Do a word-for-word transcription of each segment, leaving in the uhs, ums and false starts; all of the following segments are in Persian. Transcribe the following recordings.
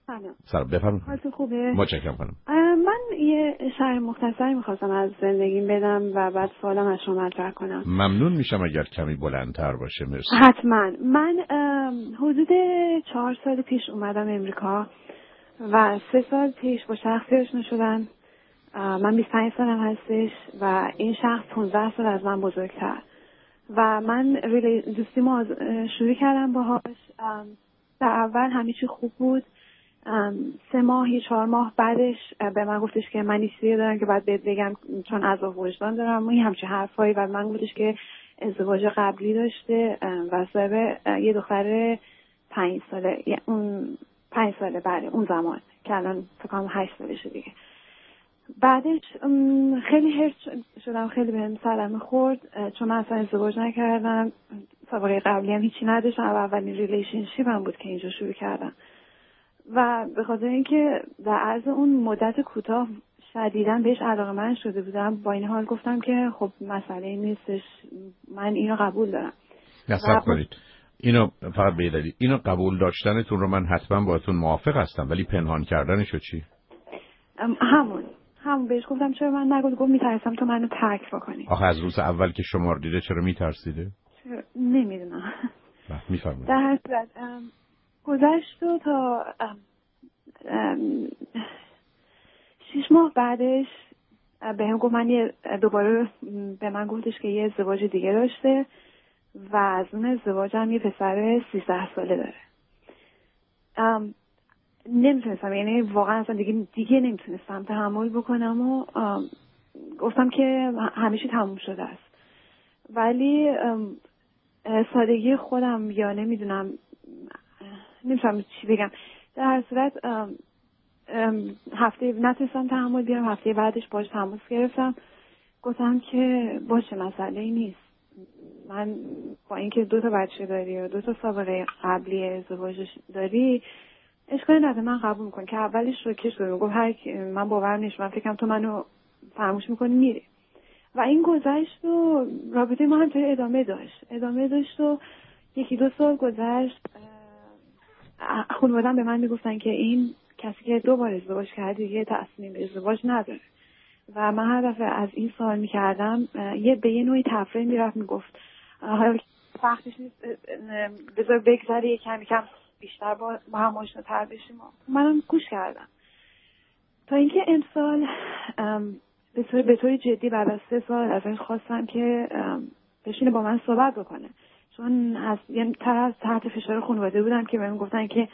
سلام. سلام بفرمایید. حالت خوبه؟ متشکرم خانم. من یه شرح مختصری میخواستم از زندگیم بدم و بعد سوالم از شما مطرح کنم. ممنون میشم اگر کمی بلندتر باشه. مرسی. حتما. من حدود چهار سال پیش اومدم امریکا و سه سال پیش با شخصی آشنا شدم. من بیست و پنج سالم هستش و این شخص پانزده سال از من بزرگتر و من دوستیمو شروع کردم باهاش. در اول همه چی خوب بود. سه ماه یا چهار ماه بعدش به من گفتش که من چیزی دارم که باید بهت بگم چون عذاب وجدان دارم. این همچین حرفایی و من گفتش که ازدواج قبلی داشته و صاحب یه دختر پنج ساله اون پنج ساله بعد اون زمان که الان فکر کنم هشت سالشه دیگه. بعدش خیلی هرس شدم، خیلی بهم صدمه خورد چون من اصلا ازدواج نکردم، سابقه قبلی هم هیچی نداشتم و اولین ریلیشنشیپ هم بود که اینجا شروع کردم و به خاطر اینکه در عرض اون مدت کوتاه شدیداً بهش علاقه‌مند شده بودم، با این حال گفتم که خب مسئله این نیستش، من اینو قبول دارم. نصب کنید. اینو فقط به دلیل اینو قبول داشتنتون رو من حتما باهاتون موافق هستم، ولی پنهان کردنشو چی؟ همون همون بهش گفتم چرا من نگفت، گفت میترسم تو منو ترک بکنی. آخه از روز اول که شما رو دیده چرا میترسیده؟ نمیدونم. میفرمایید. در هر صورت گذشت و تا ام ام شش ماه بعدش به هم گفت من دوباره به من گفتش که یه ازدواج دیگه داشته و از اون ازدواج هم یه پسر سیزده ساله داره. نمیتونستم، یعنی واقعا اصلا دیگه دیگه نمیتونستم تحمل بکنم و گفتم که همیشه تموم شده است. ولی سادگی خودم یا نمیدونم نمیتونم چی بگم، در هر صورت هفته نتونستم تحمل بیارم. هفته بعدش باش تماس گرفتم، گفتم که باشه مسئله ای نیست، من با اینکه دو تا بچه داری و دو تا سابقه قبلی ازدواج داری اشکالی نداره، من قبول میکنم. که اولش رو کش بود، گفت هر من باور نیست، من فکرم تو منو فراموش میکنی میری. و این گذشت و رابطه ما همینطوری ادامه داشت ادامه داشت و یکی دو سال گذشت. خانواده‌ام به من میگفتن که این کسی که دو بار ازدواج کرده دیگه تصمیم به ازدواج نداره و من هر دفعه از این سوال میکردم یه به یه نوعی تفریح میرفت، میگفت حالا وقتش نیست، بذار بگذره یه کمی کم بیشتر با هم آشناتر بشیم. منم گوش کردم تا اینکه امسال به طور به طور جدی بعد از سه سال ازش خواستم که بشینه با من صحبت بکنه، چون از یه طرف تحت فشار خانواده بودم که بهم گفتن که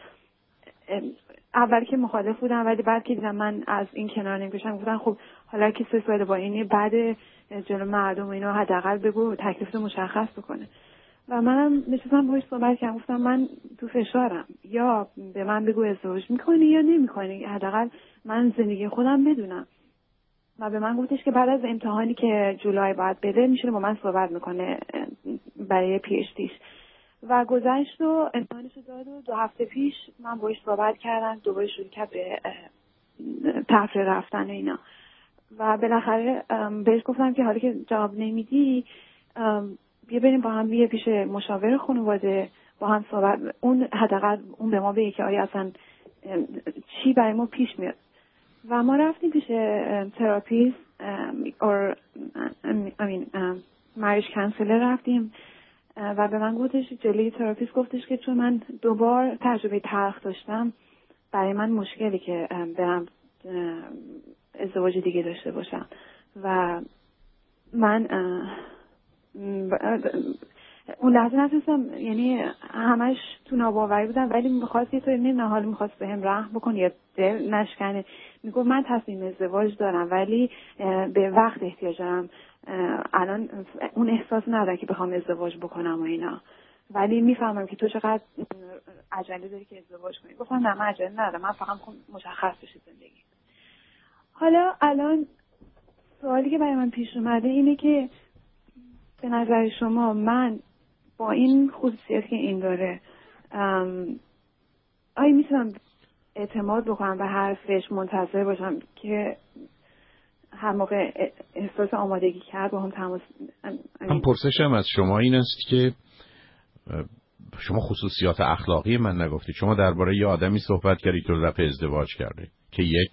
اول که مخالف بودم ولی بعد که دیدم من از این کنار نمیکشم گفتن خب حالا که سه سال با اینی بعد جلو مردم اینا حداقل بگو تکلیف مشخص بکنه. و منم نشستم باهاش صحبت کردم، گفتم من تو فشارم، یا به من بگو ازدواج میکنی یا نمیکنی، حداقل من زندگی خودم بدونم. و به من گفتش که بعد از امتحانی که جولای باید بده میشه با من صحبت میکنه برای پی اچ دیش. و گذشت و امتحانش داد و دو هفته پیش من باهاش صحبت کردم، دوباره شروع کرد به تفریح رفتن و اینا. و بالاخره بهش گفتم که حالا که جواب نمیدی بیا بریم با هم بیا پیش مشاور خانواده با هم صحبت، اون حداقل اون به ما بگه که آیا اصلا چی برای ما پیش میاد. و ما رفتیم پیش تراپیست اور امین مریج کانسلر رفتیم و به من گفتش، جلوی تراپیست گفتش که چون من دوبار تجربه تلخ داشتم برای من مشکلی که برم ازدواج دیگه داشته باشم و من اون لحظه نتونستم، یعنی همش تو ناباوری بودم ولی میخواست یه طوری نمیدونم حالا میخواست به هم رحم بکنه یا دل نشکنه. میگفت من تصمیم ازدواج دارم ولی به وقت احتیاج دارم، الان اون احساس ندارم که بخوام ازدواج بکنم و اینا، ولی میفهمم که تو چقدر عجله داری که ازدواج کنی. گفتم نه من عجله ندارم، من فقط میخوام مشخص بشه زندگی. حالا الان سوالی که برای من پیش اومده اینه که به نظر شما من با این خصوصیت که این داره آیا میتونم اعتماد بکنم به حرفش، منتظر باشم که هر موقع احساس آمادگی کرد با هم تماس؟ هم پرسشم از شما این است که شما خصوصیات اخلاقی من نگفتید. شما درباره یه آدمی صحبت کردید که دو دفعه ازدواج کرده که یک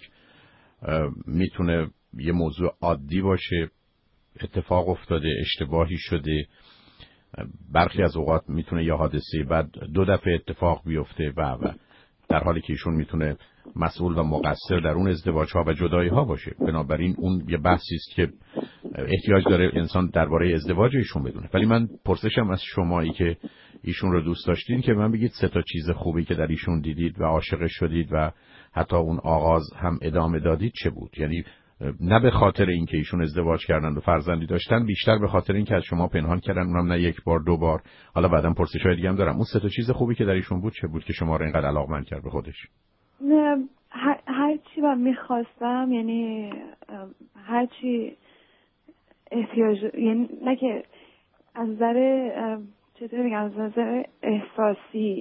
میتونه یه موضوع عادی باشه، اتفاق افتاده، اشتباهی شده، برخی از اوقات میتونه یه حادثه بعد دو دفعه اتفاق بیفته و و در حالی که ایشون میتونه مسئول و مقصر در اون ازدواج ها و جدایی ها باشه. بنابراین اون یه بحثی است که احتیاج داره انسان درباره ازدواج ایشون بدونه. ولی من پرسشم از شمایی که ایشون رو دوست داشتین که من بگید سه تا چیز خوبی که در ایشون دیدید و عاشق شدید و حتی اون آغاز هم ادامه دادید چه بود؟ یعنی نه به خاطر اینکه ایشون ازدواج کردن و فرزندی داشتن، بیشتر به خاطر اینکه از شما پنهان کردن، اونم نه یک بار دو بار. حالا بعدم پرسش‌های دیگه هم دارم. اون سه تا چیز خوبی که در ایشون بود چه بود که شما رو اینقدر علاقمند کرد به خودش؟ نه هر, هر چی من میخواستم، یعنی هر چی احتیاج، یعنی نه که از نظر چطور میگم، از نظر احساسی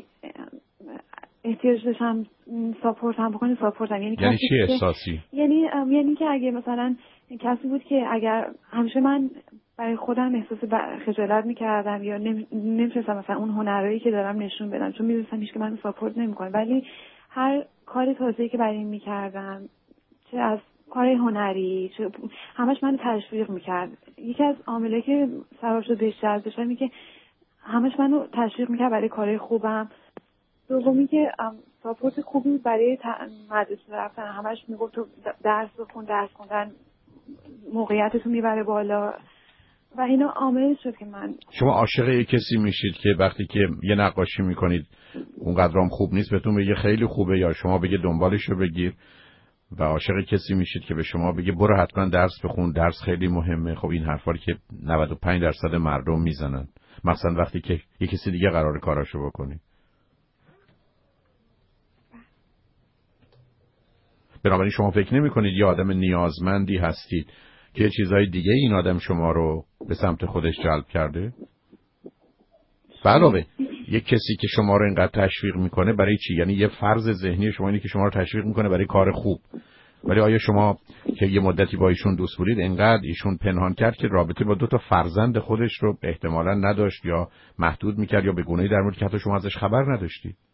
احتیاج داشتم ساپورت هم بکنه ساپورت هم. یعنی, یعنی چی احساسی؟ یعنی یعنی که اگه مثلا کسی بود که اگر همیشه من برای خودم احساس خجالت میکردم یا نمیتونستم مثلا اون هنرهایی که دارم نشون بدم، چون میدونستم هیچ که من ساپورت نمیکنه، ولی هر کار تازه‌ای که برای این میکردم، چه از کار هنری چه همش من تشویق میکرد. یکی از عاملایی که سبب شد بهش جذب بشم اینه که همش منو تشویق میکرد برای کارهای خوبم. دومی که ساپورت خوبی برای مدرسه رفتن، همش میگفت تو درس بخون، درس خوندن موقعیتتو میبره بالا و اینا عامل شد که من. شما عاشق یک کسی میشید که وقتی که یه نقاشی میکنید اونقدرام خوب نیست بهتون بگه خیلی خوبه، یا شما بگه دنبالشو بگیر، و عاشق کسی میشید که به شما بگه برو حتما درس بخون، درس خیلی مهمه. خب این حرفا که نود و پنج درصد مردم میزنن، مثلا وقتی که یک کسی دیگه قراره کاراشو بکنه. بنابراین شما فکر نمی کنید یه آدم نیازمندی هستید که یه چیزای دیگه این آدم شما رو به سمت خودش جلب کرده؟ علاوه یک کسی که شما رو اینقدر تشویق میکنه برای چی؟ یعنی یه فرض ذهنی شما اینه که شما رو تشویق میکنه برای کار خوب، ولی آیا شما که یه مدتی با ایشون دوست بودید اینقدر ایشون پنهان کرد که رابطه با دو تا فرزند خودش رو احتمالاً نداشت یا محدود میکرد یا به گونه‌ای در مورد که حتی شما ازش خبر نداشتید؟